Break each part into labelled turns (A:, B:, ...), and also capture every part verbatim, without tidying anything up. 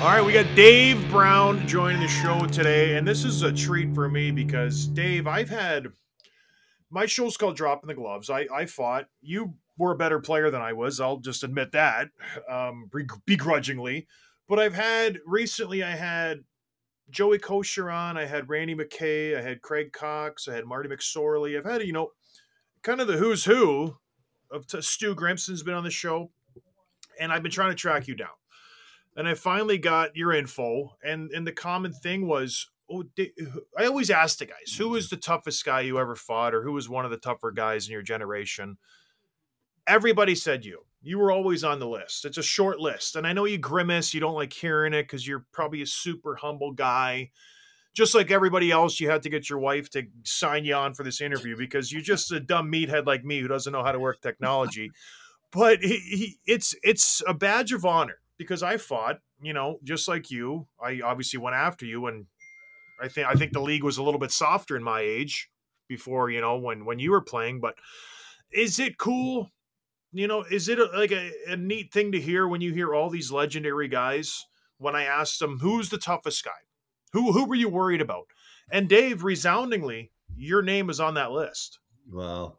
A: All right, we got Dave Brown joining the show today, and this is a treat for me because, Dave, I've had my show's called Dropping the Gloves. I, I fought. You were a better player than I was. I'll just admit that, um, begrudgingly. But I've had recently, I had Joey Kosher on, I had Randy McKay, I had Craig Cox, I had Marty McSorley. I've had, you know, kind of the who's who of t- Stu Grimson's been on the show, and I've been trying to track you down. And I finally got your info, and and the common thing was, oh, I always ask the guys, who was the toughest guy you ever fought, or who was one of the tougher guys in your generation? Everybody said you. You were always on the list. It's a short list, and I know you grimace, you don't like hearing it because you're probably a super humble guy. Just like everybody else, you had to get your wife to sign you on for this interview because you're just a dumb meathead like me who doesn't know how to work technology. But he, he, it's it's a badge of honor because I fought, you know, just like you. I obviously went after you, and I think I think the league was a little bit softer in my age before, you know, when when you were playing. But is it cool? You know, is it a, like a, a neat thing to hear when you hear all these legendary guys? When I asked them, who's the toughest guy? Who who were you worried about? And Dave, resoundingly, your name is on that list.
B: Well,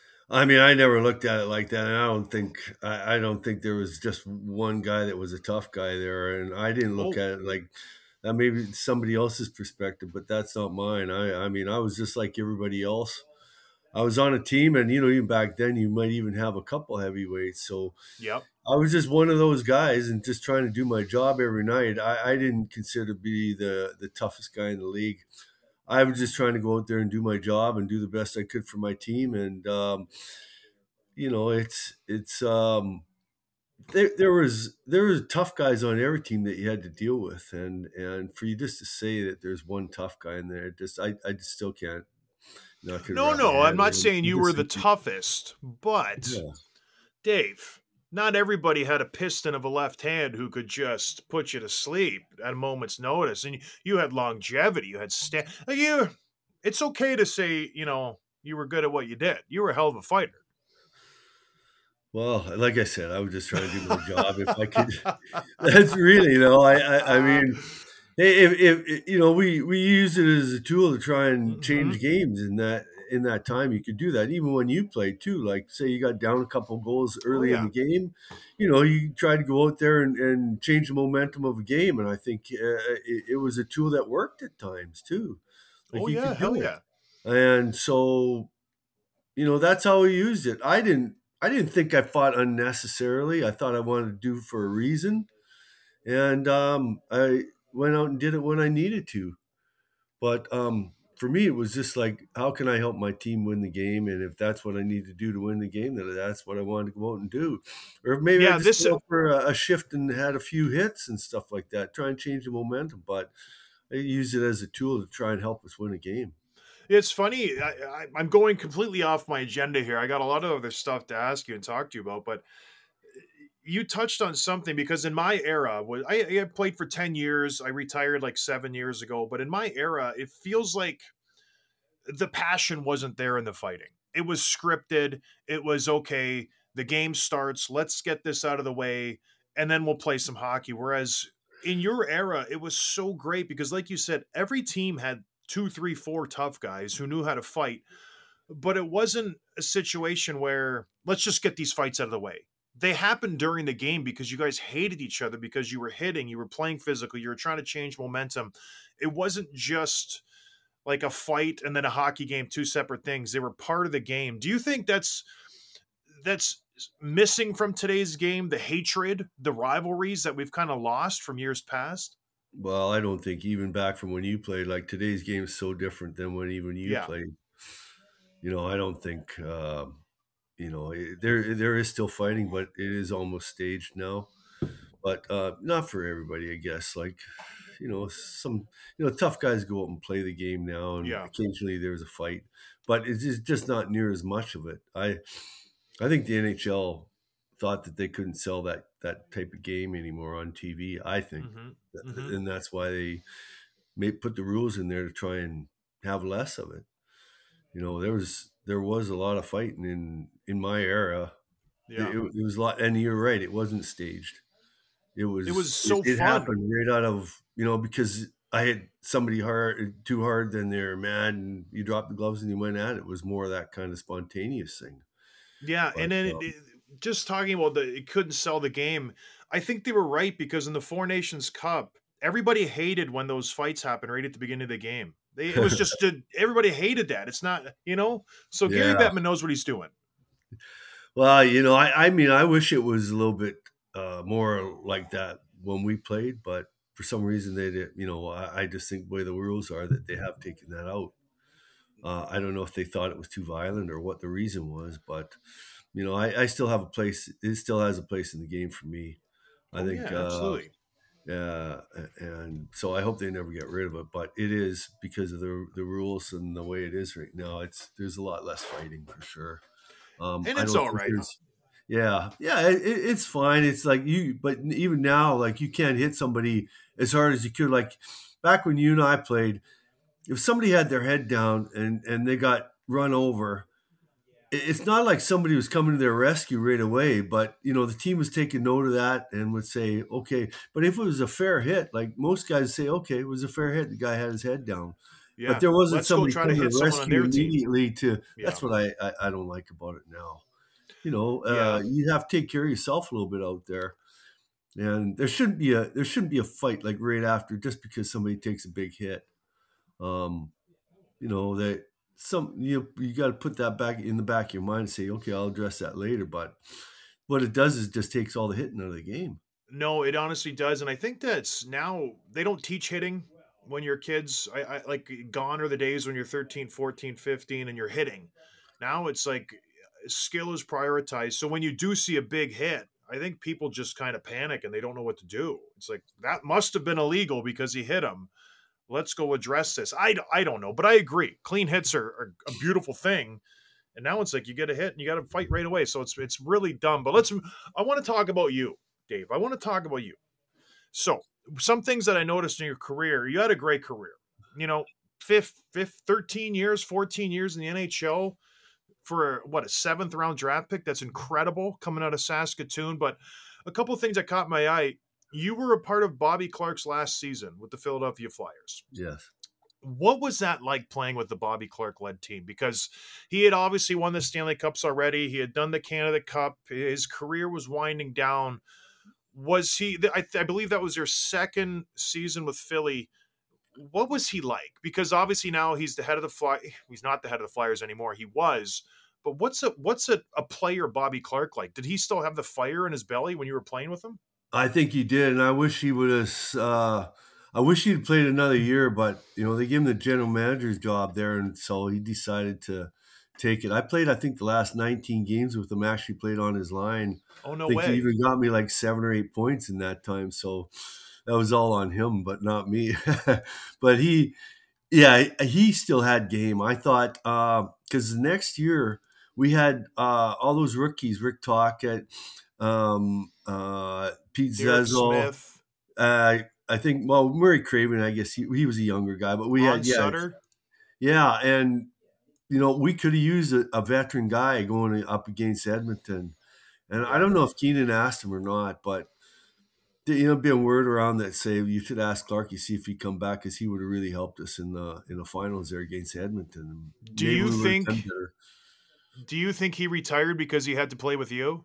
B: I mean, I never looked at it like that, and I don't think I, I don't think there was just one guy that was a tough guy there, and I didn't look
A: Oh,
B: at it like that. Maybe somebody else's perspective, but that's not mine. I I mean, I was just like everybody else. I was on a team, and you know, even back then, you might even have a couple heavyweights. So
A: yep.
B: I was just one of those guys, and just trying to do my job every night. I, I didn't consider to be the the toughest guy in the league. I was just trying to go out there and do my job and do the best I could for my team, and um, you know, it's it's um, there there was there was tough guys on every team that you had to deal with, and and for you just to say that there's one tough guy in there, just I I just still can't not could
A: No,
B: wrap my
A: no, I'm
B: head
A: not
B: around
A: saying you were the
B: it.
A: toughest, but
B: Yeah.
A: Dave, not everybody had a piston of a left hand who could just put you to sleep at a moment's notice. And you had longevity, you had sta- you. It's okay to say, you know, you were good at what you did. You were a hell of a fighter.
B: Well, like I said, I was just trying to do my job if I could. That's really, you know, I I, I mean. Hey, if, if you know, we we used it as a tool to try and
A: hmm
B: change games in that in that time. You could do that even when you played too. Like say you got down a couple goals
A: Oh
B: early in
A: yeah,
B: the game, you know, you tried to go out there and, and change the momentum of a game. And I think uh, it, it was a tool that worked at times too. Like
A: oh
B: you
A: yeah,
B: could do
A: hell
B: it,
A: yeah.
B: and so you know that's how we used it. I didn't I didn't think I fought unnecessarily. I thought I wanted to do for a reason, and um, I went out and did it when I needed to. But um, for me, it was just like, how can I help my team win the game? And if that's what I need to do to win the game, then that's what I wanted to go out and do. Or maybe I
A: Yeah,
B: just
A: this
B: go out for a, a shift and had a few hits and stuff like that, try and change the momentum. But I use it as a tool to try and help us win a game.
A: it's funny. I, I, I'm going completely off my agenda here. I got a lot of other stuff to ask you and talk to you about, but you touched on something because in my era, was I, I played for ten years. I retired like seven years ago, but in my era, it feels like the passion wasn't there in the fighting. It was scripted. It was okay. The game starts. Let's get this out of the way, and then we'll play some hockey. Whereas in your era, it was so great because, like you said, every team had two, three, four tough guys who knew how to fight, but it wasn't a situation where let's just get these fights out of the way. They happened during the game because you guys hated each other because you were hitting, you were playing physical, you were trying to change momentum. It wasn't just like a fight and then a hockey game, two separate things. They were part of the game. Do you think that's that's missing from today's game, the hatred, the rivalries that we've kind of lost from years past?
B: Well, I don't think even back from when you played, like today's game is so different than when even you
A: Yeah.
B: played. You know, I don't think, um, you know, it, there there is still fighting, but it is almost staged now. But uh, not for everybody, I guess. Like, you know, some you know tough guys go out and play the game now, and
A: Yeah.
B: occasionally there's a fight, but it's just, just not near as much of it. I I think the N H L thought that they couldn't sell that that type of game anymore on T V. I think,
A: Mhm. Mhm.
B: and that's why they may put the rules in there to try and have less of it. You know, there was there was a lot of fighting in in my era. It,
A: Yeah.
B: it, it was a lot, and you're right, it wasn't staged. It
A: It was
B: was it,
A: so
B: it
A: fun.
B: happened right out of, you know, because I hit somebody hard too hard, then they're mad, and you drop the gloves and you went at it. It was more of that kind of spontaneous thing.
A: Yeah,
B: But
A: and then it,
B: um,
A: it- just talking about the it couldn't sell the game. I think they were right because in the Four Nations Cup, everybody hated when those fights happened right at the beginning of the game. They, it was just uh, everybody hated that. It's not, you know. So Gary
B: yeah.
A: Bettman knows what he's doing.
B: Well, you know, I, I mean, I wish it was a little bit uh, more like that when we played, but for some reason they did. You know, I, I just think the way the rules are that they have taken that out. Uh, I don't know if they thought it was too violent or what the reason was, but you know, I, I still have a place. It still has a place in the game for me. I
A: Oh yeah,
B: think, uh,
A: absolutely.
B: yeah, and so I hope they never get rid of it. But it is because of the the rules and the way it is right now. It's there's a lot less fighting for sure. Um,
A: And
B: I
A: it's
B: don't
A: all
B: think
A: right.
B: there's yeah, yeah, it, it's fine. It's like you, but even now, like you can't hit somebody as hard as you could. Like back when you and I played, if somebody had their head down and and they got run over, it- it's not like somebody was coming to their rescue right away. But you know, the team was taking note of that and would say, okay. But if it was a fair hit, like most guys say, okay, it was a fair hit. The guy had his head down. But
A: Yeah,
B: there wasn't
A: let's go
B: somebody
A: try to
B: coming to
A: hit
B: the
A: someone on
B: rescue
A: their team.
B: immediately to.
A: Yeah,
B: That's what I, I, I don't like about it now. You know,
A: yeah.
B: uh, you have to take care of yourself a little bit out there, and there shouldn't be a there shouldn't be a fight like right after just because somebody takes a big hit. Um, you know that some you you got to put that back in the back of your mind and say, okay, I'll address that later. But what it does is just takes all the hitting out of the game.
A: No, it honestly does, and I think that's now they don't teach hitting when you're kids. I, I like gone are the days when you're thirteen, fourteen, fifteen, and you're hitting. Now it's like skill is prioritized. So when you do see a big hit, I think people just kind of panic and they don't know what to do. It's like that must have been illegal because he hit him. Let's go address this. I, I don't know, but I agree. Clean hits are, are a beautiful thing. And now it's like you get a hit and you got to fight right away. So it's it's really dumb. But let's. I want to talk about you, Dave. I want to talk about you. So some things that I noticed in your career. You had a great career. You know, fifth, fifth, thirteen years, fourteen years in the N H L for what a seventh round draft pick. That's incredible coming out of Saskatoon. But a couple of things that caught my eye. You were a part of Bobby Clark's last season with the Philadelphia Flyers.
B: Yes.
A: What was that like playing with the Bobby Clark led team? Because he had obviously won the Stanley Cups already. He had done the Canada Cup. His career was winding down. Was he? I, I believe that was your second season with Philly. What was he like? Because obviously now he's the head of the Fly. He's not the head of the Flyers anymore. He was. But what's a what's a, a player Bobby Clark like? Did he still have the fire in his belly when you were playing with him?
B: I think he did, and I wish he would have. Uh, I wish he'd played another year, but you know they gave him the general manager's job there, and so he decided to take it. I played, I think, the last nineteen games with him. Actually, played on his line.
A: Oh
B: I
A: no
B: think he
A: way.
B: even got me like seven or eight points in that time. So that was all on him, but not me. But he, yeah, he still had game. I thought because the next year we had uh, all those rookies, Rick Tocchet, um, uh, Pete
A: Derek
B: Zezel.
A: Smith,
B: Uh, I think well Murray Craven. I guess he, he was a younger guy, but we
A: Ron
B: had yeah
A: Sutter.
B: yeah, and you know we could have used a, a veteran guy going up against Edmonton, and I
A: Yeah.
B: don't know if Keenan asked him or not, but you know, be a word around that say you should ask Clarky see if he'd come back because he would have really helped us in the in the finals there against Edmonton.
A: Do
B: Maybe
A: you
B: we would have done
A: think do you think he retired because he had to play with you?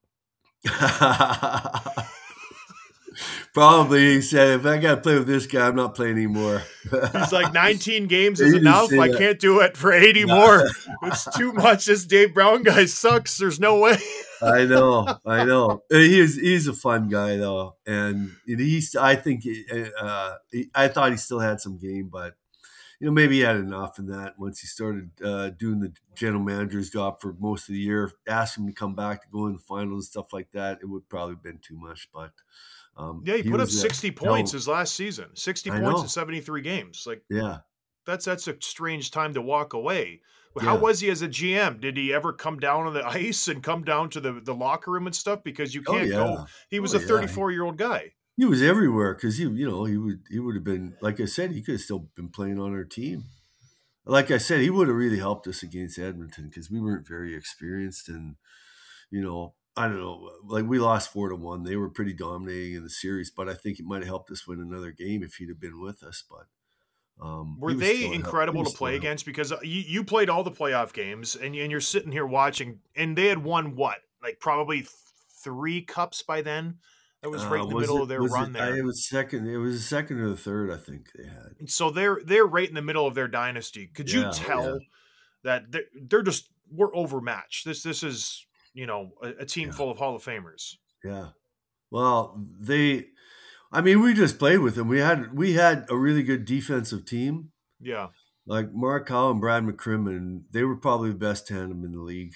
B: better. Probably he said, if I got to play with this guy, I'm not playing anymore.
A: He's like nineteen games
B: He
A: is
B: didn't
A: enough.
B: say
A: I
B: that.
A: can't do it for eighty more. It's too much. This Dave Brown guy sucks. There's no way.
B: I know, I know. He's he's a fun guy though, and he's. I think uh, he, I thought he still had some game, but you know maybe he had enough in that. Once he started uh, doing the general manager's job for most of the year, asked him to come back to go in the finals and stuff like that, it would probably have been too much. But um,
A: Yeah, he
B: he
A: put up
B: was a
A: sixty points
B: hell.
A: his last season. sixty
B: I
A: points in
B: know.
A: seventy-three games. Like
B: Yeah,
A: that's that's a strange time to walk away. How
B: yeah.
A: was he as a G M? Did he ever come down on the ice and come down to the, the locker room and stuff? Because you
B: Oh
A: can't go.
B: yeah.
A: He was
B: Oh
A: a
B: yeah.
A: thirty-four year old guy.
B: He was everywhere because he, you know, he would he would have been like I said, he could have still been playing on our team. Like I said, he would have really helped us against Edmonton because we weren't very experienced, and you know, I don't know. Like we lost four to one. They were pretty dominating in the series, but I think it might have helped us win another game if he'd have been with us. But um,
A: Were
B: he was
A: they
B: still a help. He
A: incredible to
B: was still
A: play
B: a help.
A: against? Because uh, you, you played all the playoff games, and, you, and you're sitting here watching, and they had won what, like probably th- three cups by then. That was right
B: Uh,
A: in the
B: was
A: middle
B: it?
A: of their
B: Was it?
A: run
B: I,
A: there.
B: it was second. It was the second or the third. I think they had.
A: And so they're they're right in the middle of their dynasty. Could you
B: Yeah. Oh yeah.
A: tell that they're, they're just we're overmatched? This this is you know a, a team
B: Yeah.
A: full of Hall of Famers.
B: Yeah. Well, they. I mean, we just played with them. We had we had a really good defensive team.
A: Yeah.
B: Like Mark Howe and Brad McCrimmon, they were probably the best tandem in the league.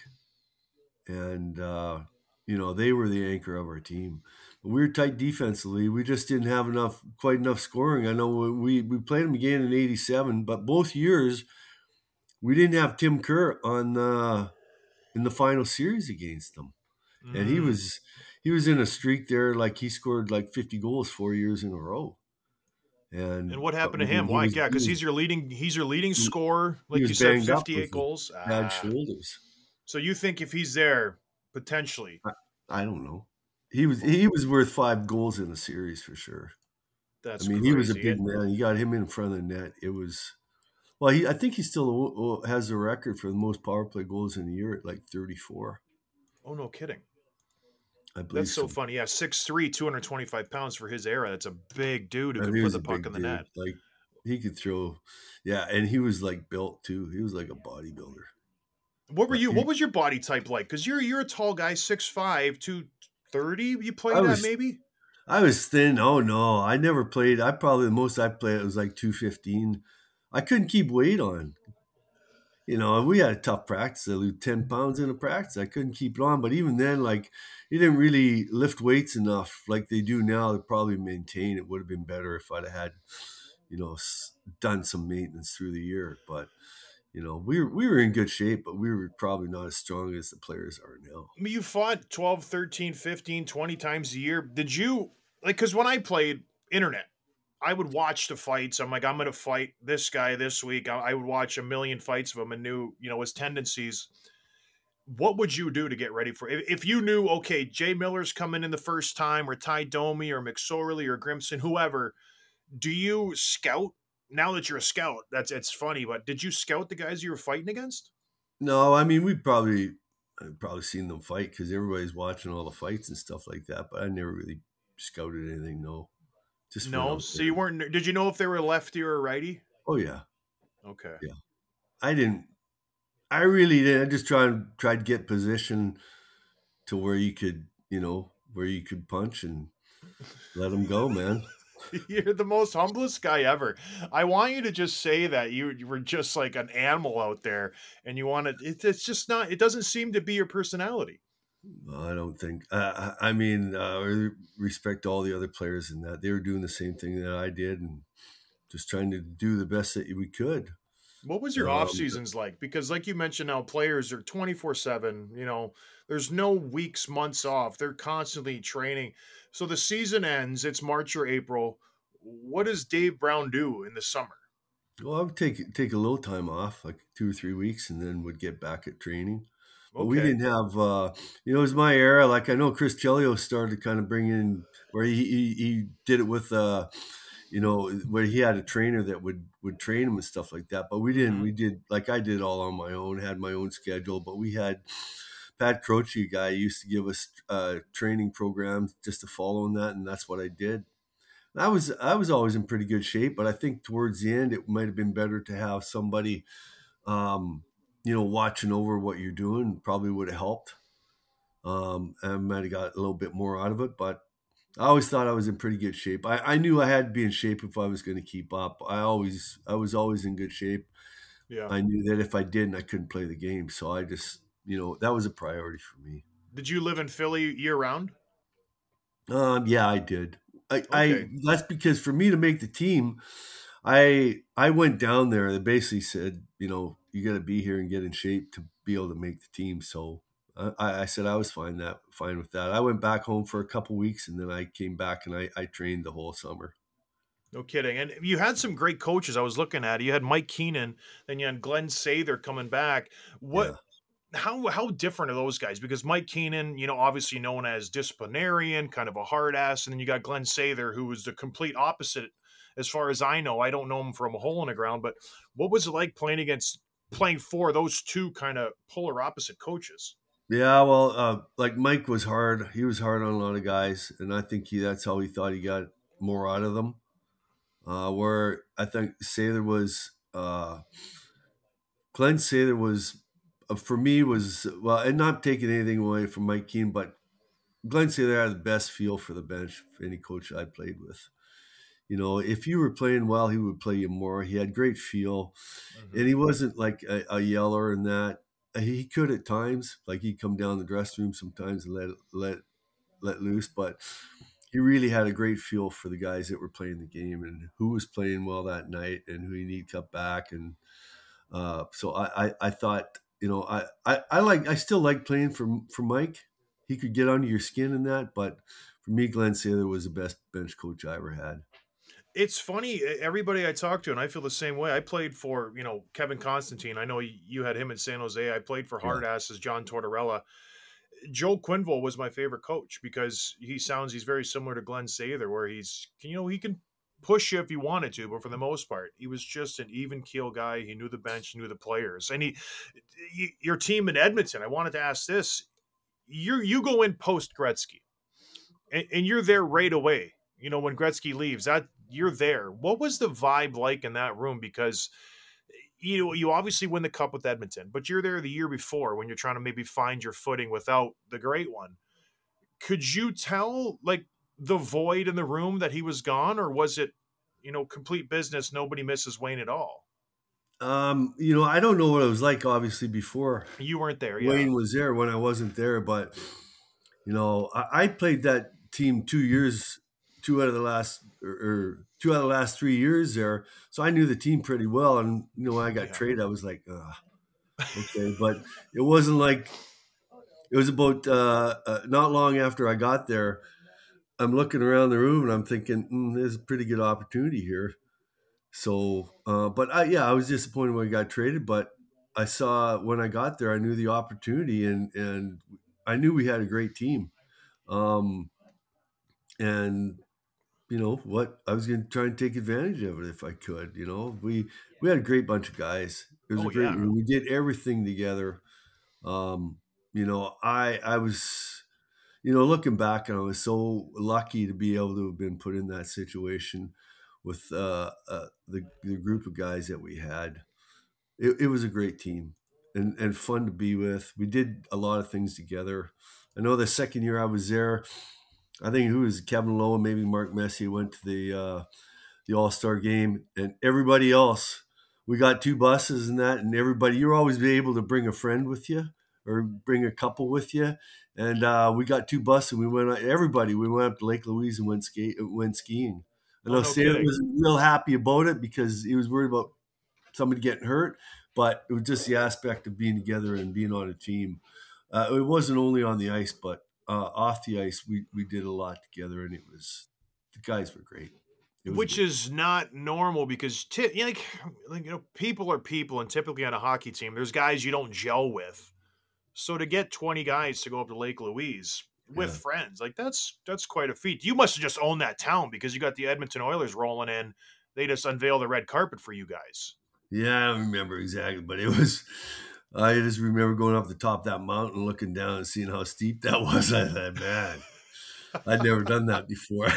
B: And, uh, you know, they were the anchor of our team. But we were tight defensively. We just didn't have enough, quite enough scoring. I know we, we played them again in eighty-seven, but both years we didn't have Tim Kerr on uh, in the final series against them. And he
A: Mm.
B: was he was in a streak there, like he scored like fifty goals four years in a row.
A: And
B: And
A: what
B: but
A: happened to
B: we
A: him?
B: didn't, he
A: Why?
B: was
A: Yeah,
B: he
A: because
B: was
A: he's your leading. He's your leading scorer,
B: he
A: like
B: was
A: you said,
B: banged up with
A: fifty-eight goals.
B: bad
A: Ah.
B: shoulders.
A: So you think if he's there, potentially,
B: I, I don't know. He was he was worth five goals in the series for sure. I
A: that's
B: mean, he was a
A: crazy.
B: big
A: And
B: man. You got him in front of the net. It was well. He I think he still has the record for the most power play goals in a year at like thirty-four.
A: oh, no kidding.
B: I
A: That's
B: believe
A: so
B: so.
A: funny. Yeah, six three, two hundred twenty-five pounds for his era. That's a big dude who
B: And
A: could
B: he
A: put
B: was
A: the
B: a
A: puck
B: big
A: in the
B: dude.
A: net.
B: Like he could throw, yeah, and he was like built too. He was like a bodybuilder.
A: What were
B: But
A: you?
B: he,
A: What was your body type like? Because you're you're a tall guy, six five, two thirty. You
B: I
A: played at
B: was
A: maybe?
B: I was thin. Oh no, I never played. I probably the most I played was like two fifteen. I couldn't keep weight on. You know, we had a tough practice. I lose ten pounds in a practice. I couldn't keep it on. But even then, like, you didn't really lift weights enough like they do now to probably maintain. It would have been better if I'd have had, you know, s- done some maintenance through the year. But, you know, we were, we were in good shape, but we were probably not as strong as the players are now.
A: I mean, you fought twelve, thirteen, fifteen, twenty times a year. Did you like because when I played internet, I would watch the fights. I'm like, I'm gonna fight this guy this week. I, I would watch a million fights of him and knew, you know, his tendencies. What would you do to get ready for if, if you knew, okay, Jay Miller's coming in the first time, or Ty Domi or McSorley or Grimson, whoever, do you scout now that you're a scout? That's it's funny, but did you scout the guys you were fighting against?
B: No, I mean, we probably, I've probably seen them fight because everybody's watching all the fights and stuff like that. But I never really scouted anything. No, just went
A: No.
B: out
A: So
B: there.
A: you weren't did you know if they were a lefty or a righty?
B: Oh, yeah.
A: Okay.
B: Yeah. I didn't. I really did. I just tried tried to get position to where you could, you know, where you could punch and let them go, man.
A: You're the most humblest guy ever. I want you to just say that you, you were just like an animal out there and you want to, it, it's just not, it doesn't seem to be your personality.
B: I don't think. Uh, I mean, uh, I respect all the other players in that they were doing the same thing that I did, and just trying to do the best that we could.
A: What was your off
B: Um,
A: seasons like? Because like you mentioned now, players are twenty-four seven, you know, there's no weeks, months off. They're constantly training. So the season ends, it's March or April. What does Dave Brown do in the summer?
B: well, I would take take a little time off, like two or three weeks, and then would get back at training. But we
A: Okay.
B: didn't have, uh, you know, it was my era. Like I know Chris Chelios started to kind of bring in where he he, he did it with, uh, you know, where he had a trainer that would would train him and stuff like that. But we didn't.
A: Mm-hmm.
B: We did like I did all on my own, had my own schedule. But we had Pat Croce, a guy, used to give us uh, training programs just to follow in that, and that's what I did. I was I was always in pretty good shape, but I think towards the end it might have been better to have somebody, um, you know, watching over what you're doing. Probably would have helped. Um, I might have got a little bit more out of it, but I always thought I was in pretty good shape. I, I knew I had to be in shape if I was going to keep up. I always I was always in good shape.
A: Yeah.
B: I knew that if I didn't, I couldn't play the game. So I just, you know, that was a priority for me.
A: Did you live in Philly year round?
B: Um, yeah, I did. I, I
A: Okay.
B: that's because for me to make the team, I I went down there. They basically said, you know, you got to be here and get in shape to be able to make the team. So I, I said I was fine that fine with that. I went back home for a couple weeks and then I came back and I, I trained the whole summer.
A: No kidding. And you had some great coaches. I was looking at it. You had Mike Keenan, then you had Glenn Sather coming back. What
B: Yeah.
A: how how different are those guys? Because Mike Keenan, you know, obviously known as disciplinarian, kind of a hard ass, and then you got Glenn Sather, who was the complete opposite. As far as I know, I don't know him from a hole in the ground, but what was it like playing against playing for those two kind of polar opposite coaches?
B: Yeah, well, uh, like Mike was hard. He was hard on a lot of guys, and I think he that's how he thought he got more out of them. Uh, where I think Sather was, uh, Glenn Sather was, uh, for me was well, and not taking anything away from Mike Keen, but Glenn Sather had the best feel for the bench for any coach I played with. You know, if you were playing well, he would play you more. He had great feel,
A: Mm-hmm.
B: and he wasn't like a, a yeller in that. He could at times, like he'd come down the dressing room sometimes and let let let loose, but he really had a great feel for the guys that were playing the game and who was playing well that night and who you need cut back. And uh, so I, I, I thought, you know, I, I, I like I still like playing for for Mike. He could get under your skin in that, but for me, Glenn Sather was the best bench coach I ever had.
A: It's funny. e- Everybody I talk to, and I feel the same way. I played for, you know, Kevin Constantine. I know y- you had him in San Jose. I played for
B: Yeah.
A: hard asses John Tortorella. Joe Quinville was my favorite coach because he sounds he's very similar to Glenn Sather, where he's you know he can push you if he wanted to, but for the most part, he was just an even keel guy. He knew the bench, knew the players, and he y- your team in Edmonton. I wanted to ask this: you you go in post Gretzky, and, and you're there right away. You know when Gretzky leaves, that you're there. What was the vibe like in that room? Because you you obviously win the cup with Edmonton, but you're there the year before when you're trying to maybe find your footing without the great one. Could you tell like the void in the room that he was gone, or was it, you know, complete business? Nobody misses Wayne at all.
B: Um, you know, I don't know what it was like, obviously, before
A: You weren't there, yeah.
B: Wayne was there when I wasn't there, but you know, I, I played that team two years, two out of the last or, or two out of the last three years there, so I knew the team pretty well. And you know, when I got
A: Yeah.
B: traded, I was like, Ugh, okay, but it wasn't like it was about uh, uh, not long after I got there. I'm looking around the room and I'm thinking, mm, there's a pretty good opportunity here. So, uh, but I, yeah, I was disappointed when I got traded, but I saw when I got there, I knew the opportunity and, and I knew we had a great team. Um, and you know what, I was going to try and take advantage of it if I could. You know, we, we had a great bunch of guys. It was a
A: Oh
B: great
A: yeah.
B: room. We did everything together. Um, you know, I, I was, you know, looking back, I was so lucky to be able to have been put in that situation with uh, uh, the the group of guys that we had. It, it was a great team and and fun to be with. We did a lot of things together. I know the second year I was there, I think who was Kevin Lowe and maybe Mark Messier went to the uh, the All Star game, and everybody else. We got two buses and that, and everybody. You're always be able to bring a friend with you or bring a couple with you. And uh, we got two buses. And we went. Everybody. We went up to Lake Louise and went ski. Went skiing. I
A: Oh
B: know
A: no
B: Sam
A: kidding.
B: wasn't real happy about it because he was worried about somebody getting hurt. But it was just the aspect of being together and being on a team. Uh, it wasn't only on the ice, but uh, off the ice, we we did a lot together, and it was the guys were great. It was a
A: Which
B: great.
A: is not normal because ti- you know, like, like you know, people are people, and typically on a hockey team, there's guys you don't gel with. So to get twenty guys to go up to Lake Louise with
B: Yeah.
A: friends, like that's that's quite a feat. You must have just owned that town because you got the Edmonton Oilers rolling in. They just unveil the red carpet for you guys.
B: Yeah, I don't remember exactly, but it was. I just remember going up the top of that mountain, looking down, and seeing how steep that was. I thought, man, I'd never done that before.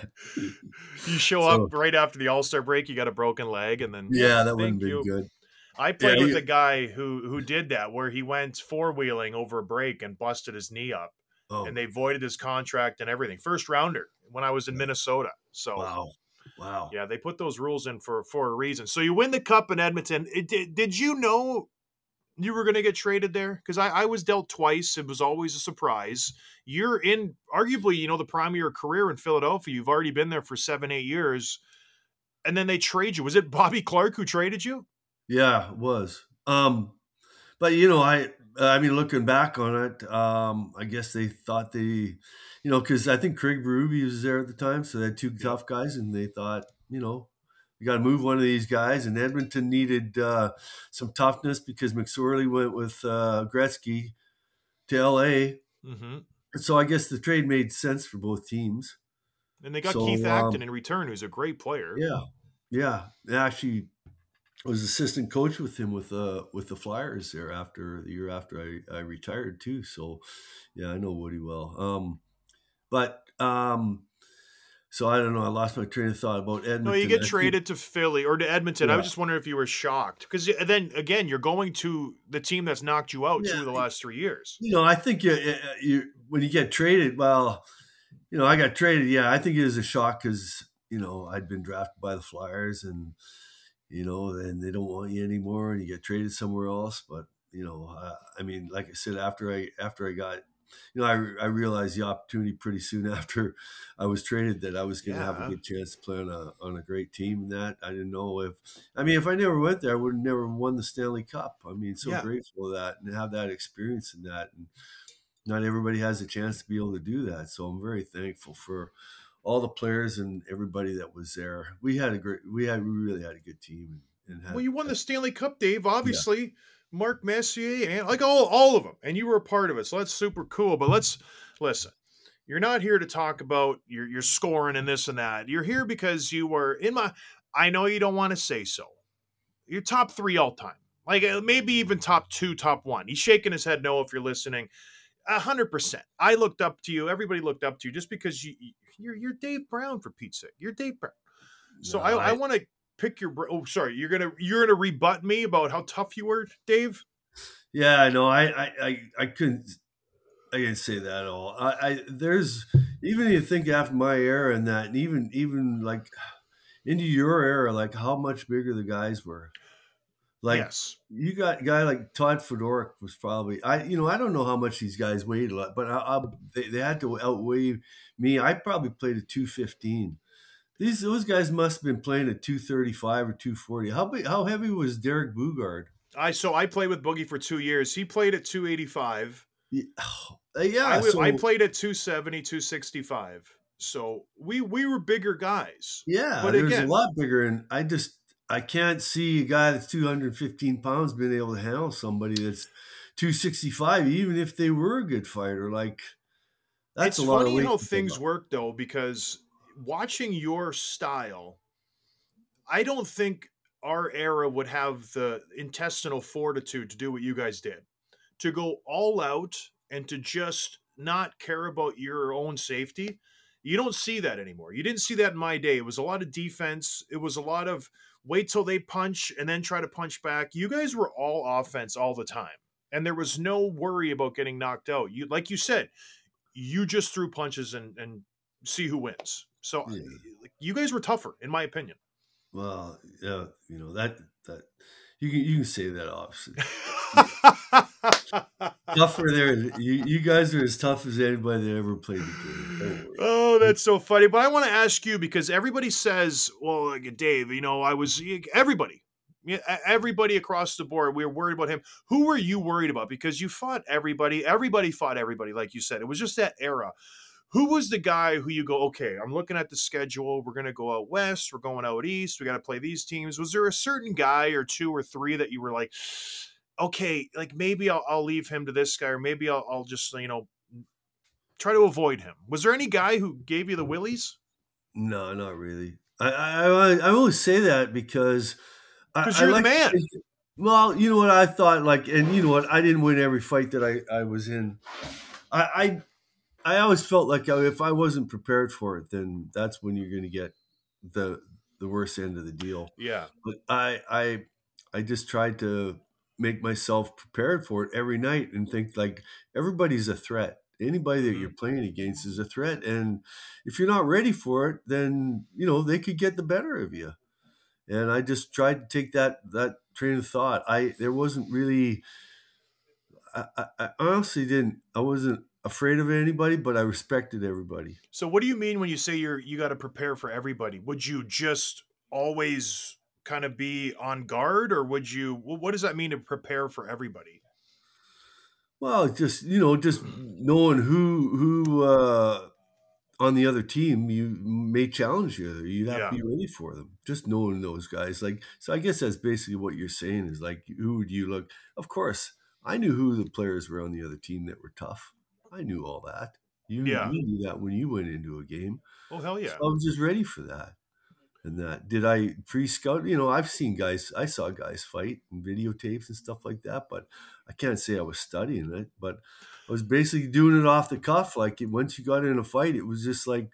A: You show up
B: So
A: right after the All Star break, you got a broken leg, and then yep,
B: yeah, that wouldn't
A: thank
B: have been
A: you.
B: good.
A: I
B: Yeah,
A: played with
B: you,
A: a guy who who did that, where he went four wheeling over a break and busted his knee up,
B: oh
A: and
B: my
A: they voided his contract and everything. First rounder when I was in
B: God.
A: Minnesota. So
B: Wow, wow.
A: yeah, they put those rules in for for a reason. So you win the cup in Edmonton. It, did, did you know you were going to get traded there? Because I, I was dealt twice. It was always a surprise. You're in arguably, you know, the prime of your career in Philadelphia. You've already been there for seven, eight years, and then they trade you. Was it Bobby Clark who traded you?
B: Yeah, it was. Um, but you know, I I mean, looking back on it, um, I guess they thought they, you know, because I think Craig Berube was there at the time, so they had two
A: Yep.
B: tough guys, and they thought, you know, we got to move one of these guys. And Edmonton needed uh, some toughness because McSorley went with uh, Gretzky to L A.
A: Mm-hmm.
B: So I guess the trade made sense for both teams.
A: And they got
B: So,
A: Keith Acton
B: um,
A: in return, who's a great player.
B: Yeah, yeah. Actually, I was assistant coach with him with uh with the Flyers there after the year after I, I retired too. So, yeah, I know Woody well. Um, but um, so I don't know. I lost my train of thought about Edmonton.
A: No, you get
B: I
A: traded
B: think,
A: to Philly or to Edmonton. I
B: yeah,
A: was just wondering if you were shocked because then again, you're going to the team that's knocked you out two
B: yeah.
A: of the last three years.
B: You know, I think you, you when you get traded. Well, you know, I got traded. Yeah, I think it was a shock because you know I'd been drafted by the Flyers and. You know, and they don't want you anymore, and you get traded somewhere else. But you know, uh, I mean, like I said, after I after I got, you know, I I realized the opportunity pretty soon after I was traded that I was going to have a
A: Yeah.
B: good chance to play on a on a great team. And that I didn't know if, I mean, if I never went there, I would have never won the Stanley Cup. I mean, so
A: Yeah.
B: grateful for that and have that experience in that. And not everybody has a chance to be able to do that. So I'm very thankful for all the players and everybody that was there. We had a great, we had, we really had a good team and, and had,
A: Well, you won
B: had,
A: the Stanley Cup, Dave.
B: yeah,
A: Obviously, Mark Messier and like all all of them, and you were a part of it. So that's super cool. But let's listen. You're not here to talk about your your scoring and this and that. You're here because you were in my. I know you don't want to say so. You're top three all time, like uh, maybe even top two, top one. He's shaking his head no if you're listening. A hundred percent. I looked up to you. Everybody looked up to you just because you you're you're Dave Brown for Pete's sake. You're Dave Brown. So
B: no,
A: I, I
B: I,
A: want to pick your. Oh, sorry. You're gonna you're gonna rebut me about how tough you were, Dave.
B: yeah, I know. I, I, I, I couldn't, I didn't say that at all. I, I, there's, even you think after my era and that, and even, even like into your era, like how much bigger the guys were. Like
A: Yes.
B: you got a guy like Todd Fedoruk was probably I you know I don't know how much these guys weighed a lot, but I, I, they they had to outweigh me. I probably played at two fifteen. These those guys must have been playing at two thirty five or two forty. How big? How heavy was Derek Bugard?
A: I so I played with Boogie for two years. He played at two eighty-five.
B: Yeah,
A: I
B: yeah,
A: w- I
B: so
A: played at two seventy, two sixty-five. So we we were bigger guys.
B: yeah,
A: But
B: there's a
A: again,
B: lot bigger, and I just I can't see a guy that's two hundred fifteen pounds being able to handle somebody that's two sixty five, even if they were a good fighter. Like that's
A: it's
B: a lot of
A: funny
B: weight
A: how
B: to pick
A: things
B: up.
A: work though, because watching your style, I don't think our era would have the intestinal fortitude to do what you guys did. To go all out and to just not care about your own safety. You don't see that anymore. You didn't see that in my day. It was a lot of defense. It was a lot of wait till they punch and then try to punch back. You guys were all offense all the time. And there was no worry about getting knocked out. You like you said, you just threw punches and and see who wins. So
B: Yeah.
A: you guys were tougher in my opinion.
B: Well, yeah, you know that that you can you can say that obviously. Tougher there. You you guys are as tough as anybody that ever played the game. Don't worry.
A: Oh, that's so funny. But I want to ask you because everybody says, well, like Dave, you know, I was everybody, yeah, e- everybody across the board. We were worried about him. Who were you worried about? Because you fought everybody. Everybody fought everybody, like you said. It was just that era. Who was the guy who you go, okay, I'm looking at the schedule. We're going to go out west. We're going out east. We got to play these teams. Was there a certain guy or two or three that you were like, okay, like maybe I'll, I'll leave him to this guy, or maybe I'll, I'll just, you know, try to avoid him. Was there any guy who gave you the willies?
B: No, not really. I I I only say that because I,
A: Because
B: I
A: you're the
B: like.
A: man.
B: Well, you know what I thought, like, and you know what, I didn't win every fight that I I was in. I I, I always felt like if I wasn't prepared for it, then that's when you're going to get the the worst end of the deal.
A: Yeah.
B: But I I I just tried to make myself prepared for it every night and think like everybody's a threat. Anybody that
A: Mm-hmm.
B: you're playing against is a threat, and if you're not ready for it, then you know they could get the better of you. And I just tried to take that that train of thought. I there wasn't really. I, I, I honestly didn't. I wasn't afraid of anybody, but I respected everybody.
A: So what do you mean when you say you're you got to prepare for everybody? Would you just always kind of be on guard, or would you? What does that mean to prepare for everybody?
B: Well, just you know, just knowing who who uh, on the other team, you may challenge you. You'd have to
A: Yeah.
B: be ready for them. Just knowing those guys, like so. I guess that's basically what you're saying is like, who would you look? Of course, I knew who the players were on the other team that were tough. I knew all that. You
A: Yeah.
B: you knew that when you went into a game.
A: Oh, hell
B: So
A: yeah.
B: I was just ready for that. And that did I pre-scout? You know, I've seen guys. I saw guys fight and videotapes and stuff like that, but I can't say I was studying it. But I was basically doing it off the cuff. Like once you got in a fight, it was just like,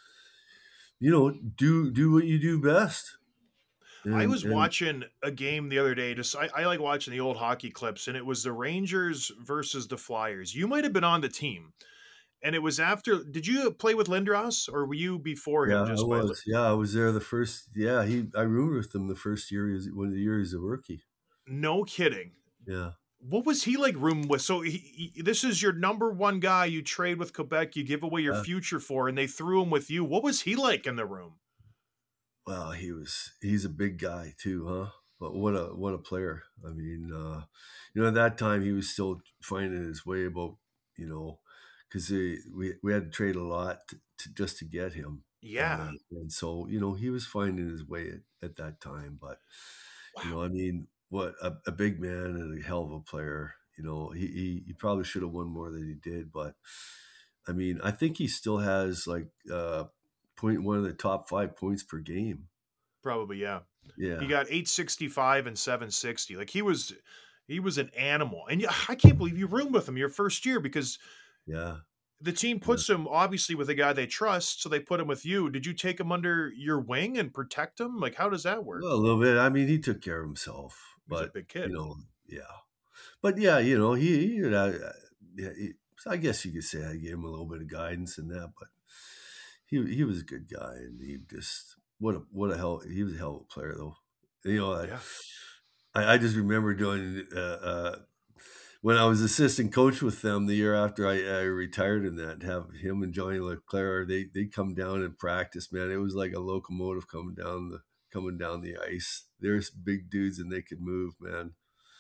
B: you know, do do what you do best.
A: I
B: And
A: was
B: and
A: watching a game the other day. Just I, I like watching the old hockey clips, and it was the Rangers versus the Flyers. You might have been on the team, and it was after. Did you play with Lindros, or were you before
B: yeah,
A: him?
B: I
A: Just by Li-
B: was. Yeah, I was there the first. Yeah, he. I roomed with him the first year. He was one of the years a rookie.
A: no kidding.
B: Yeah.
A: What was he like room with? So he, he, this is your number one guy you trade with Quebec. You give away your
B: Yeah.
A: future for, and they threw him with you. What was he like in the room?
B: Well, he was. He's a big guy too, huh? But what a what a player. I mean, uh, you know, at that time he was still finding his way about, you know, because we we had to trade a lot to, to just to get him.
A: Yeah.
B: And, and so, you know, he was finding his way at, at that time. But, you know,
A: Wow.
B: I mean, what a, a big man and a hell of a player. You know, he, he, he probably should have won more than he did. But, I mean, I think he still has like uh, point one of the top five points per game.
A: Probably, yeah.
B: Yeah.
A: He got eight sixty-five and seven sixty. Like he was he was an animal. And yeah, I can't believe you roomed with him your first year because
B: Yeah.
A: the team
B: Yeah.
A: puts him obviously with a guy they trust, so they put him with you. Did you take him under your wing and protect him? Like how does that work?
B: Well, a little bit. I mean, he took care of himself,
A: He's a
B: but
A: big
B: you
A: kid.
B: know, yeah. But yeah, you know, he, he uh, yeah, he, I guess you could say I gave him a little bit of guidance in that, but he he was a good guy, and he just what a what a hell he was a hell of a player though. You know, I
A: Yeah.
B: I, I just remember doing uh, uh, when I was assistant coach with them the year after I, I retired in that, have him and Johnny Leclerc, they they come down and practice, man. It was like a locomotive coming down the coming down the ice. There's big dudes and they could move, man.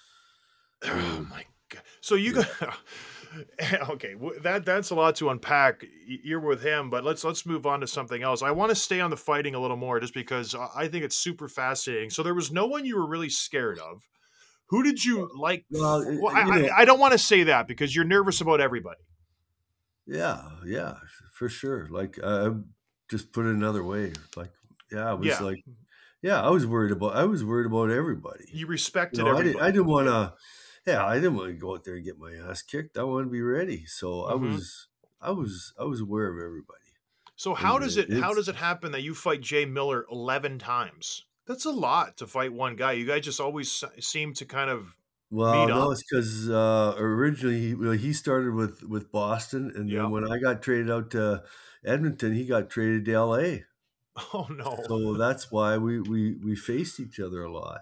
A: Oh
B: Really,
A: my god! So you
B: yeah.
A: got okay. w- That that's a lot to unpack. Y- You're with him, but let's let's move on to something else. I want to stay on the fighting a little more, just because I I think it's super fascinating. So there was no one you were really scared of. Who did you like?
B: Well,
A: f-
B: it-
A: Well,
B: it- you
A: I
B: know,
A: I, I don't want to say that because you're nervous about everybody.
B: yeah, yeah, for sure. Like uh, just put it another way. Like, yeah, I was
A: Yeah,
B: like, yeah, I was worried about I was worried about everybody.
A: you
B: You
A: respected
B: know, I didn't I
A: everybody.
B: didn't want to. Yeah, I didn't want to go out there and get my ass kicked. I wanted to be ready. So I
A: Hmm.
B: was, I was, I was aware of everybody.
A: So
B: And
A: how does
B: it-
A: it how
B: it's
A: does it happen that you fight Jay Miller eleven times? That's a lot to fight one guy. You guys just always s- seem to kind of meet
B: well, no,
A: up.
B: it's because uh, originally he, well, he started with with Boston, and then
A: Yeah.
B: when I got traded out to Edmonton, he got traded to L A.
A: Oh no.
B: So that's why we we we faced each other a lot,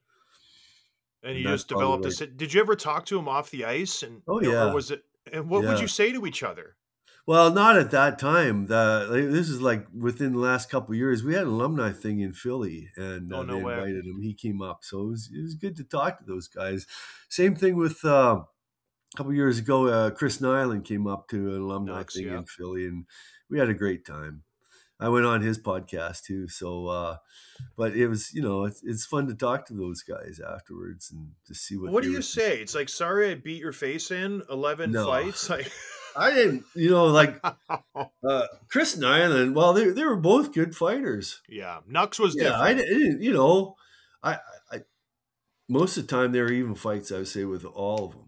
A: And
B: and
A: you
B: that's
A: just
B: probably
A: developed
B: like,
A: this. Did you ever talk to him off the ice, and
B: oh
A: or
B: yeah,
A: was it? And what would
B: yeah.
A: you say to each other?
B: Well, not at that time. The like, this is like within the last couple of years. We had an alumni thing in Philly, and
A: Oh
B: uh,
A: no
B: they
A: way.
B: invited him. He came up, so it was it was good to talk to those guys. Same thing with uh, a couple of years ago. Uh, Chris Nyland came up to an alumni
A: Nuts.
B: thing
A: Yeah.
B: in Philly, and we had a great time. I went on his podcast too, so uh, but it was you know it's it's fun to talk to those guys afterwards and to see what
A: What
B: they
A: do
B: were
A: you
B: thinking.
A: say? It's like, sorry, I beat your face in eleven
B: No,
A: fights. Like,
B: I didn't. You know, like uh, Chris Nyland. Well, they they were both good fighters.
A: yeah, Nux was
B: Yeah, I
A: different.
B: didn't. You know, I, I most of the time they were even fights. I would say with all of them.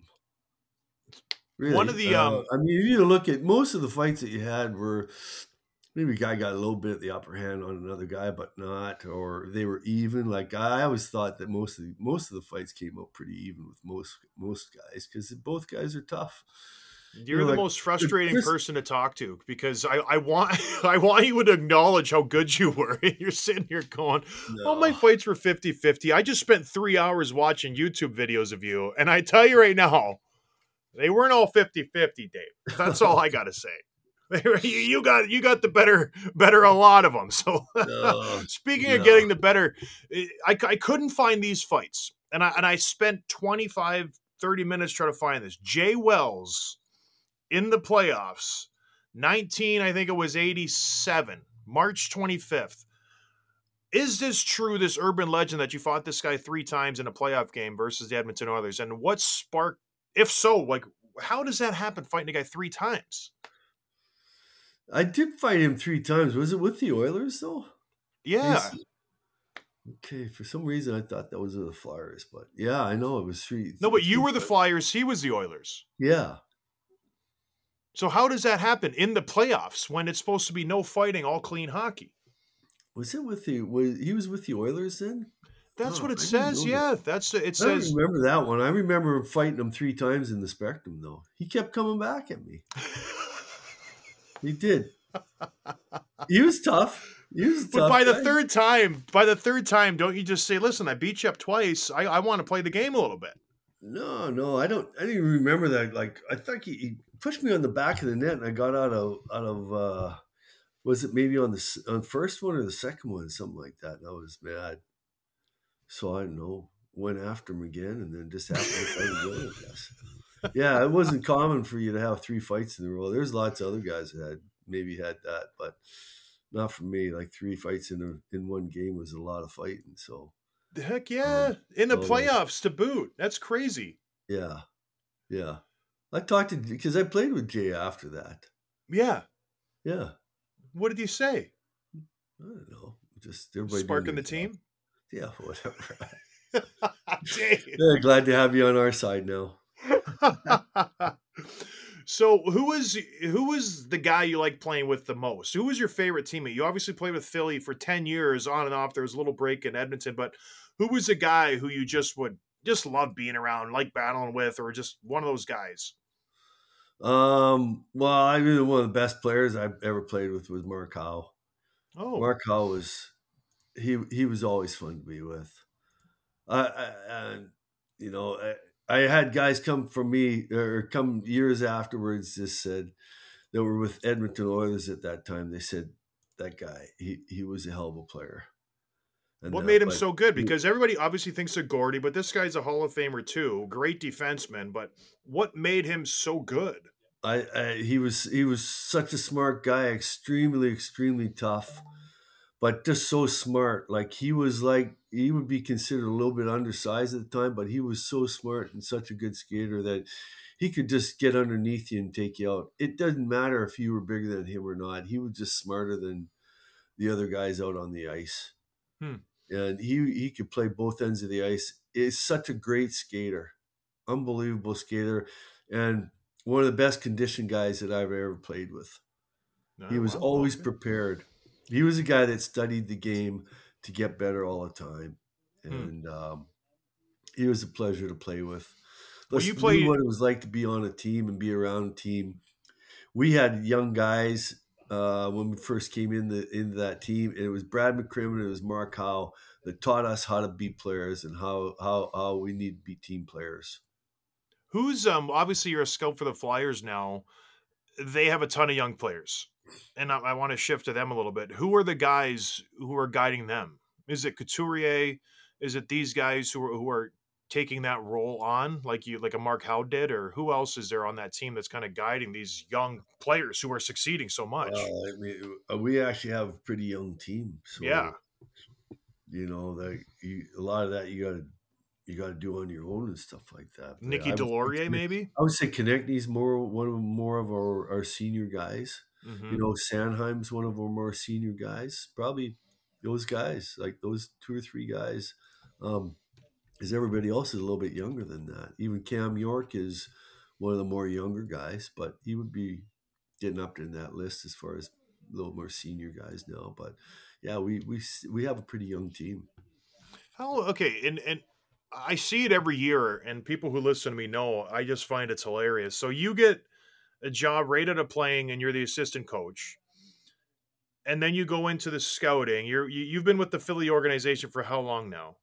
A: One of
B: Really,
A: the
B: uh,
A: um,
B: I mean, if you look at most of the fights that you had were maybe a guy got a little bit of the upper hand on another guy, but not, or they were even. Like I always thought that most of the most of the fights came out pretty even with most most guys because both guys are tough. You
A: you're
B: know,
A: the
B: like
A: most frustrating
B: Chris.
A: person to talk to because I I want I want you to acknowledge how good you were. And you're sitting here going, all my
B: No,
A: fights were fifty fifty. I just spent three hours watching YouTube videos of you, and I tell you right now, they weren't all fifty fifty, Dave. That's all I got to say. you you got you got the better better a lot of them. So
B: no,
A: speaking of
B: no.
A: getting the better, I, I couldn't find these fights, and I and I spent twenty-five, thirty minutes trying to find this. Jay Wells in the playoffs nineteen, I think it was eighty-seven, March twenty-fifth. Is this true, this urban legend that you fought this guy three times in a playoff game versus the Edmonton Oilers? And what sparked, if so, like, how does that happen, fighting a guy three times?
B: I did fight him three times. Was it with the Oilers, though?
A: Yeah.
B: Okay, for some reason I thought that was with the Flyers, but yeah, I know it was three.
A: No, but you
B: three
A: were the
B: times.
A: Flyers, he was the Oilers.
B: Yeah.
A: So how does that happen in the playoffs when it's supposed to be no fighting, all clean hockey?
B: Was it with the? Was he was with the Oilers then?
A: That's
B: Oh,
A: what it
B: I didn't
A: says.
B: know
A: Yeah,
B: that.
A: that's it.
B: I don't
A: Says.
B: remember that one. I remember fighting him three times in the Spectrum, though. He kept coming back at me. He did. He was tough. He was a
A: But
B: tough
A: by the
B: guy.
A: third time, by the third time, don't you just say, "Listen, I beat you up twice. I, I want to play the game a little bit."
B: No, no, I don't. I didn't even remember that. Like, I think he, he pushed me on the back of the net, and I got out of out of. uh Was it maybe on the s- on the first one or the second one, something like that? And I was mad, so I don't know. Went after him again, and then just happened to fight again. I guess. Yeah, it wasn't common for you to have three fights in a row. There's lots of other guys that had maybe had that, but not for me. Like three fights in a, in one game was a lot of fighting. So
A: Heck yeah,
B: um,
A: in the
B: so,
A: playoffs to boot. That's crazy.
B: yeah, yeah. I talked to because I played with Jay after that.
A: Yeah.
B: Yeah.
A: What did you say?
B: I don't know. Just everybody doing
A: Sparking
B: their
A: the
B: job.
A: team.
B: Yeah, whatever.
A: Dang.
B: Yeah, glad to have you on our side now.
A: So who was who was the guy you like playing with the most? Who was your favorite teammate? You obviously played with Philly for ten years on and off. There was a little break in Edmonton, but who was the guy who you just would just love being around, like battling with, or just one of those guys?
B: Um, well, I mean, one of the best players I've ever played with was Mark Howe.
A: Oh,
B: Mark Howe was he he was always fun to be with. I, I and you know I, I had guys come from me or come years afterwards just said that were with Edmonton Oilers at that time. They said that guy he he was a hell of a player. And
A: what
B: uh,
A: made him
B: but
A: so good?
B: he-
A: Because everybody obviously thinks of Gordy, but this guy's a Hall of Famer too. Great defenseman, but what made him so good?
B: I, I he was he was such a smart guy, extremely extremely tough, but just so smart. Like he was like he would be considered a little bit undersized at the time, but he was so smart and such a good skater that he could just get underneath you and take you out. It doesn't matter if you were bigger than him or not. He was just smarter than the other guys out on the ice.
A: Hmm.
B: And he he could play both ends of the ice. Is such a great skater, unbelievable skater, and one of the best conditioned guys that I've ever played with. He
A: Oh,
B: was
A: wow,
B: always
A: okay.
B: prepared. He was a guy that studied the game to get better all the time,
A: Hmm.
B: and um, he was a pleasure to play with.
A: Well,
B: Let's
A: you
B: knew
A: played-
B: what it was like to be on a team and be around a team. We had young guys uh, when we first came in the into that team, and it was Brad McCrimmon, it was Mark Howe that taught us how to be players and how how how we need to be team players.
A: Who's um obviously you're a scout for the Flyers now. They have a ton of young players, and I, I want to shift to them a little bit. Who are the guys who are guiding them? Is it Couturier? Is it these guys who are who are taking that role on, like you, like a Mark Howe did, or who else is there on that team that's kind of guiding these young players who are succeeding so much?
B: Well, I mean, uh, we actually have a pretty young team, so
A: Yeah.
B: you know that you, a lot of that you got to you got to do on your own and stuff like that. But
A: Nicky
B: I would say
A: Delorier,
B: Konech-
A: maybe.
B: I would say Konechny's more one of more of our, our senior guys.
A: Mhm.
B: You know, Sanheim's one of our more senior guys. Probably those guys, like those two or three guys, um, because everybody else is a little bit younger than that. Even Cam York is one of the more younger guys, but he would be getting up in that list as far as a little more senior guys now. But yeah, we we we have a pretty young team.
A: How okay, and and I see it every year, and people who listen to me know I just find it's hilarious. So you get a job right out of playing, and you're the assistant coach, and then you go into the scouting. You're you, you've been with the Philly organization for how long now?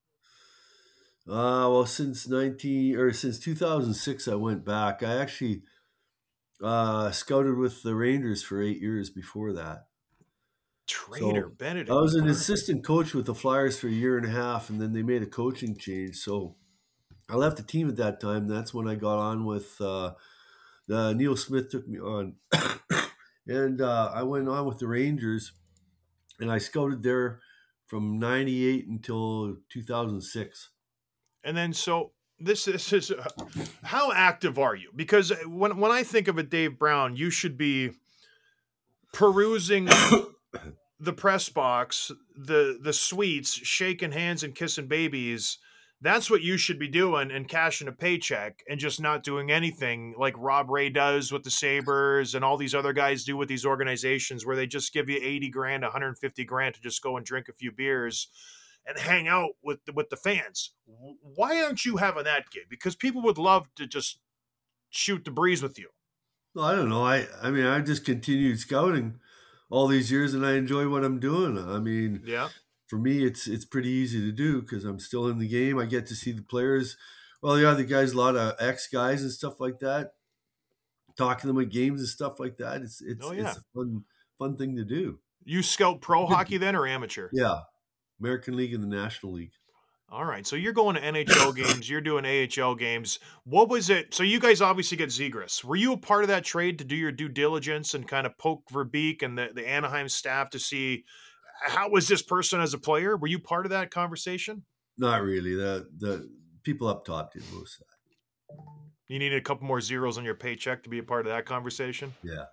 B: Uh, well, since nineteen or since two thousand six, I went back. I actually uh, scouted with the Rangers for eight years before that.
A: Trader
B: So
A: Benedict.
B: I was an
A: Martin.
B: assistant coach with the Flyers for a year and a half, and then they made a coaching change. So I left the team at that time. That's when I got on with uh, the Neil Smith took me on, And uh, I went on with the Rangers, and I scouted there from ninety-eight until two thousand six.
A: And then so this, this is uh, how active are you? Because when when I think of a Dave Brown, you should be perusing the press box, the the suites, shaking hands and kissing babies. That's what you should be doing and cashing a paycheck and just not doing anything like Rob Ray does with the Sabres and all these other guys do with these organizations where they just give you eighty grand, one hundred fifty grand to just go and drink a few beers and hang out with the, with the fans. Why aren't you having that gig? Because people would love to just shoot the breeze with you.
B: Well, I don't know. I I mean, I just continued scouting all these years, and I enjoy what I'm doing. I mean,
A: Yeah.
B: for me, it's it's pretty easy to do because I'm still in the game. I get to see the players. Well, yeah, the guys, a lot of ex guys and stuff like that. Talking to them at games and stuff like that. It's it's
A: Oh yeah.
B: it's a fun fun thing to do.
A: You scout pro hockey then or amateur?
B: Yeah, American League and the National League.
A: All right. So you're going to N H L games, you're doing A H L games. What was it? So you guys obviously get Zegras. Were you a part of that trade to do your due diligence and kind of poke Verbeek and the, the Anaheim staff to see how was this person as a player? Were you part of that conversation?
B: Not really. The the people up top did most of that.
A: You needed a couple more zeros on your paycheck to be a part of that conversation?
B: Yeah.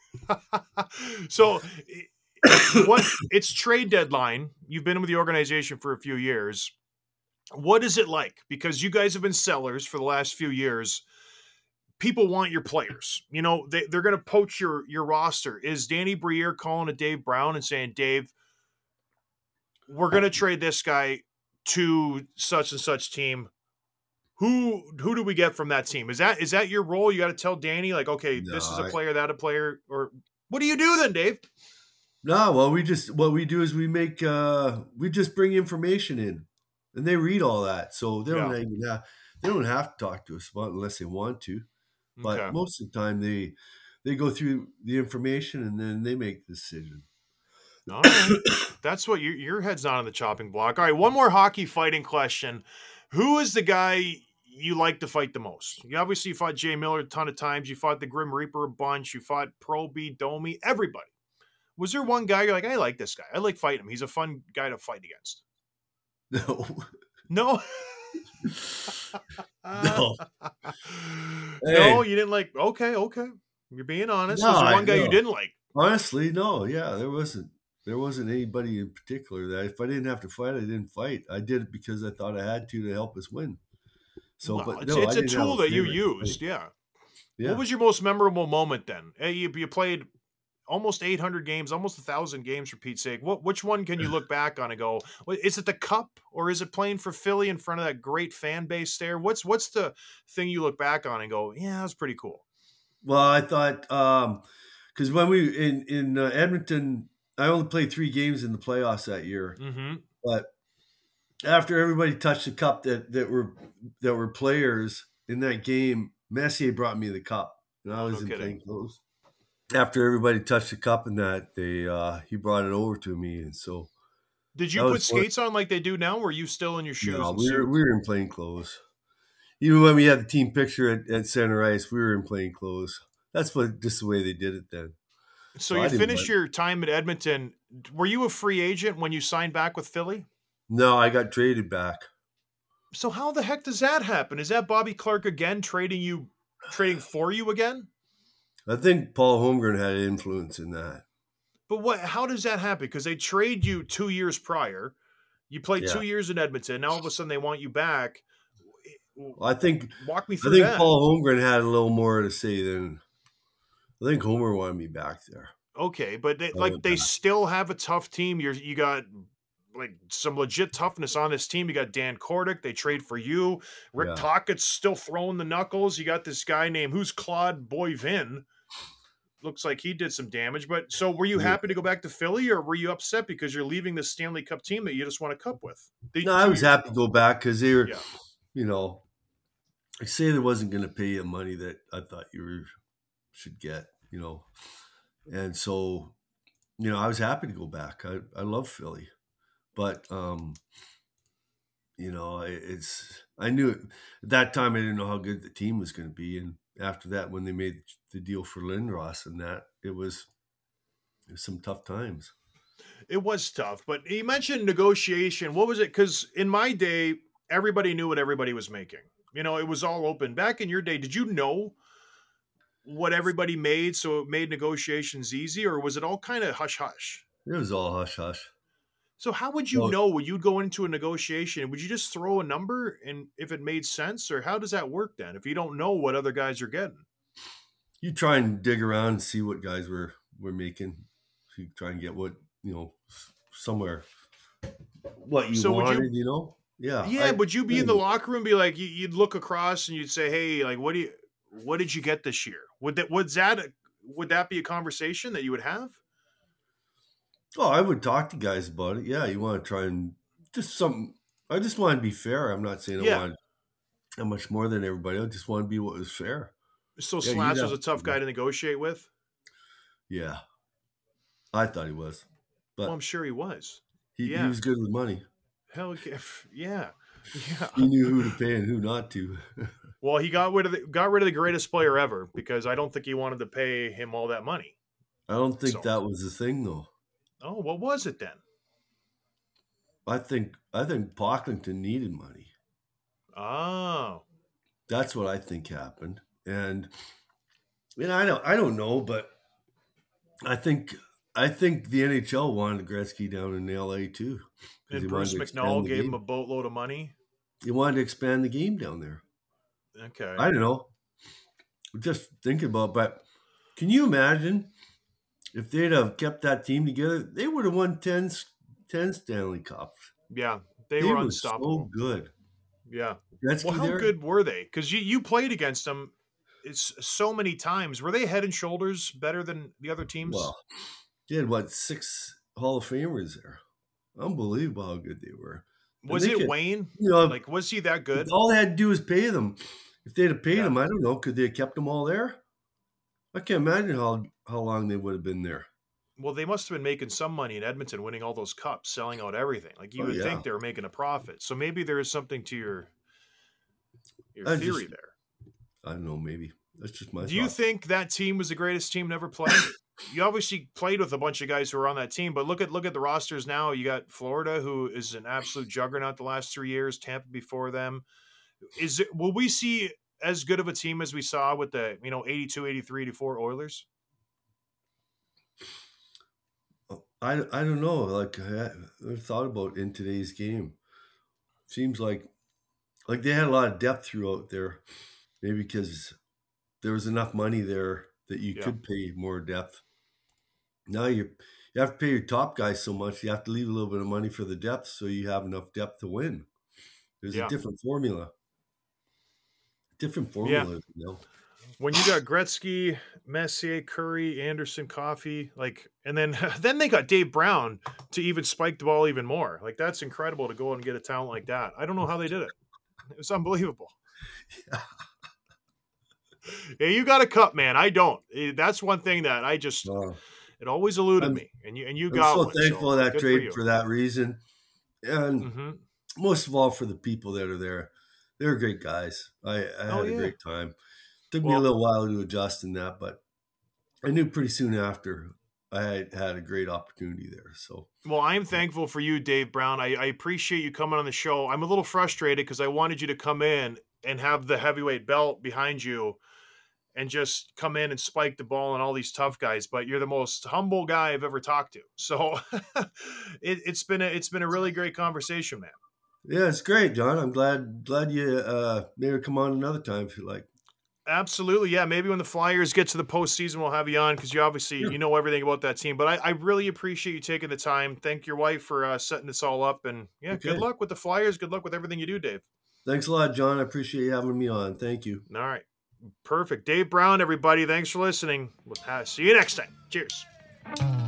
A: So what it's trade deadline. You've been with the organization for a few years. What is it like? Because you guys have been sellers for the last few years. People want your players. You know, they, they're going to poach your your roster. Is Danny Briere calling to Dave Brown and saying, Dave, we're going to trade this guy to such and such team? Who who do we get from that team? Is that is that your role? You got to tell Danny, like, okay,
B: No,
A: this is a
B: I,
A: player, that a player, or what do you do then, Dave?
B: no. Well, we just what we do is we make uh, we just bring information in, and they read all that, so they don't
A: Yeah.
B: even have, they don't have to talk to us about it unless they want to. But
A: Okay.
B: most of the time, they they go through the information and then they make the decision.
A: All right. That's what your your head's not on the chopping block. All right, one more hockey fighting question. Who is the guy you like to fight the most? You obviously fought Jay Miller a ton of times. You fought the Grim Reaper a bunch. You fought Proby, Domi, everybody. Was there one guy you're like, I like this guy. I like fighting him. He's a fun guy to fight against.
B: No,
A: No.
B: no.
A: No,
B: Hey,
A: you didn't like. Okay, okay. You're being honest.
B: no,
A: Was there
B: I
A: one guy you
B: no.
A: didn't like?
B: Honestly, no. Yeah, there wasn't. There wasn't anybody in particular that if I didn't have to fight, I didn't fight. I did it because I thought I had to to help us win. So,
A: Well,
B: but
A: it's
B: no, I
A: it's a
B: didn't have
A: tool
B: a
A: that you
B: favorite fight.
A: used. Yeah. What
B: Yeah.
A: was your most memorable moment then? Hey, you, you played almost eight hundred games, almost one thousand games for Pete's sake. What which one can you look back on and go, "Well, is it the cup or is it playing for Philly in front of that great fan base there? What's what's the thing you look back on and go, yeah, that was pretty cool."
B: Well, I thought because when we in in uh, Edmonton, I only played three games in the playoffs that year.
A: Mm-hmm.
B: But after everybody touched the cup that that were that were players in that game, Messier brought me the cup, and I
A: Oh,
B: was
A: no
B: in
A: kidding.
B: plain clothes. After everybody touched the cup and that, they uh, he brought it over to me, and so
A: Did
B: that
A: you put
B: was one.
A: skates on like they do now? Or were you still in your shoes
B: No,
A: and
B: we were
A: suit?
B: we were in plain clothes. Even when we had the team picture at, at center ice, we were in plain clothes. That's what just the way they did it then.
A: So
B: So
A: you
B: I didn't
A: finished
B: want.
A: your time at Edmonton. Were you a free agent when you signed back with Philly?
B: No, I got traded back.
A: So how the heck does that happen? Is that Bobby Clark again trading you, trading for you again?
B: I think Paul Holmgren had an influence in that.
A: But what? How does that happen? Because they trade you two years prior. You played
B: Yeah,
A: two years in Edmonton. Now all of a sudden they want you back.
B: I think
A: Walk me
B: I
A: through
B: think
A: that.
B: Paul Holmgren had a little more to say than I think Homer wanted me back there.
A: Okay, but they,
B: I
A: like
B: went
A: they
B: back.
A: still have a tough team. You're you got like some legit toughness on this team. You got Dan Kordick. They trade for you. Rick
B: Yeah.
A: Tockett's still throwing the knuckles. You got this guy named who's Claude Boivin. Looks like he did some damage. But so were you
B: Yeah.
A: happy to go back to Philly, or were you upset because you're leaving the Stanley Cup team that you just won a cup with? The
B: No, I
A: two
B: was
A: years
B: happy to
A: ago.
B: go back because they were,
A: Yeah.
B: you know, I say they wasn't going to pay you money that I thought you were, should get, you know, and so you know I was happy to go back. I I love Philly, but um, you know it, it's I knew it, at that time I didn't know how good the team was going to be, and after that when they made the deal for Lindros and that it was some tough times.
A: It was tough, but you mentioned negotiation. What was it? Because in my day, everybody knew what everybody was making. You know, it was all open. Back in your day, did you know what everybody made, so it made negotiations easy, or was it all kind of hush hush?
B: It was all hush hush.
A: So how would you
B: Well,
A: know when you'd go into a negotiation? Would you just throw a number and if it made sense, or how does that work then? If you don't know what other guys are getting,
B: you try and dig around and see what guys were were making. So you try and get what you know somewhere what you
A: so would
B: wanted.
A: you?
B: You know, yeah.
A: Yeah,
B: I,
A: would you be in the
B: I
A: locker room? Be like, you- you'd look across and you'd say, "Hey, like, what do you, what did you get this year?" Would that, would that, would that be a conversation that you would have?
B: oh, I would talk to guys about it. Yeah, you want to try and just something. I just want to be fair. I'm not saying I
A: Yeah.
B: want how much more than everybody. I just want to be what was fair.
A: So
B: Yeah, you'd
A: Slats was
B: have.
A: a tough guy to negotiate with.
B: Yeah, I thought he was,
A: Well, I'm
B: but
A: sure he was.
B: he, he
A: Yeah.
B: was good with money.
A: Hell yeah. Yeah.
B: He knew who to pay and who not to.
A: Well, he got rid of the, got rid of the greatest player ever because I don't think he wanted to pay him all that money.
B: I don't think
A: So,
B: that was the thing, though.
A: oh, what was it then?
B: I think I think Pocklington needed money.
A: Oh,
B: That's what I think happened. And you know, I don't I don't know, but I think I think the N H L wanted Gretzky down in L A too.
A: and
B: He
A: Bruce
B: wanted to expand
A: McNall
B: the
A: gave him a
B: game.
A: boatload of money.
B: He wanted to expand the game down there.
A: Okay.
B: I don't know. Just thinking about, but can you imagine if they'd have kept that team together? They would have won ten, ten Stanley Cups.
A: Yeah, they,
B: They
A: were
B: were
A: unstoppable.
B: so good.
A: Yeah.
B: Gretzky
A: Well, how
B: there?
A: good were they? Because you, you played against them it's so many times. Were they head and shoulders better than the other teams?
B: Well, they had what six Hall of Famers there. Unbelievable how good they were. And
A: Was
B: they
A: it
B: could,
A: Wayne?
B: you know,
A: Like, was he that good?
B: all they had to do was pay them. If they'd have paid
A: Yeah.
B: them, I don't know, could they have kept them all there? I can't imagine how how long they would have been there.
A: Well, they must have been making some money in Edmonton, winning all those cups, selling out everything. Like you
B: Oh
A: would
B: yeah,
A: think they were making a profit. So maybe there is something to your your
B: I
A: theory
B: just
A: there.
B: I don't know. Maybe that's just my.
A: Do you
B: thought.
A: think that team was the greatest team to ever play? You obviously played with a bunch of guys who were on that team, but look at look at the rosters now. You got Florida, who is an absolute juggernaut the last three years. Tampa before them. Is it? Will we see as good of a team as we saw with the you know eighty-two, eighty-three, eighty-four Oilers?
B: I, I don't know. Like I never thought about in today's game. Seems like like they had a lot of depth throughout there. Maybe because there was enough money there that you
A: Yeah.
B: could pay more depth. Now you you have to pay your top guys so much. You have to leave a little bit of money for the depth so you have enough depth to win. There's
A: Yeah.
B: a different formula. Different
A: Yeah.
B: formula, you know.
A: When you got Gretzky, Messier, Curry, Anderson, Coffee, like, and then then they got Dave Brown to even spike the ball even more. Like that's incredible to go and get a talent like that. I don't know how they did it. It was unbelievable. Yeah, you got a cup, man. I don't. Eh, That's one thing that I just
B: Uh,
A: it always eluded
B: I'm,
A: me. And you and you
B: I'm
A: got
B: so
A: one.
B: thankful
A: So
B: for that
A: good for
B: trade
A: you.
B: for that reason. And
A: hmm
B: most of all for the people that are there. They're great guys. I, I had
A: Oh
B: a
A: yeah.
B: great time. Took me a
A: Well,
B: little while to adjust in that, but I knew pretty soon after I had, had a great opportunity there. So
A: well, I'm thankful for you, Dave Brown. I, I appreciate you coming on the show. I'm a little frustrated because I wanted you to come in and have the heavyweight belt behind you and just come in and spike the ball and all these tough guys. But you're the most humble guy I've ever talked to. So it, it's been a, it's been a really great conversation, man.
B: yeah, it's great, John. I'm glad glad you uh, maybe come on another time if you like.
A: Absolutely. Yeah. Maybe when the Flyers get to the postseason, we'll have you on because you obviously,
B: Sure.
A: you know everything about that team. But I, I really appreciate you taking the time. Thank your wife for uh, setting this all up. And yeah,
B: Okay.
A: good luck with the Flyers. Good luck with everything you do, Dave.
B: Thanks a lot, John. I appreciate you having me on. Thank you.
A: All right. Perfect. Dave Brown, everybody. Thanks for listening. We'll uh, see you next time. Cheers.